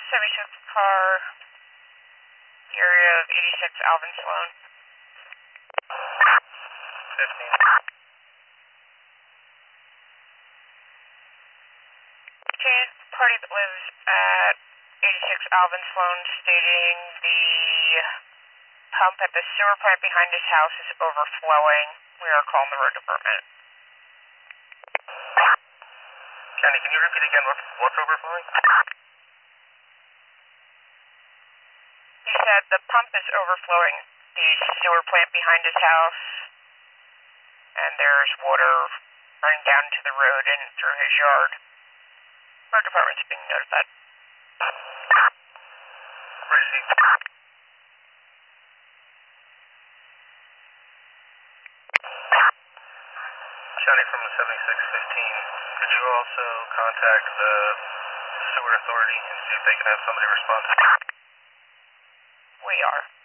76 car, area of 86 Alvin Sloan. 15. Okay, party that lives at 86 Alvin Sloan stating the pump at the sewer plant behind his house is overflowing. We are calling the road department. Kenny, can you repeat again what's overflowing? He said the pump is overflowing the sewer plant behind his house, and there's water running down to the road and through his yard. Road department's being notified. Received. Johnny from the 7615, could you also contact the sewer authority and see if they can have somebody respond? We are.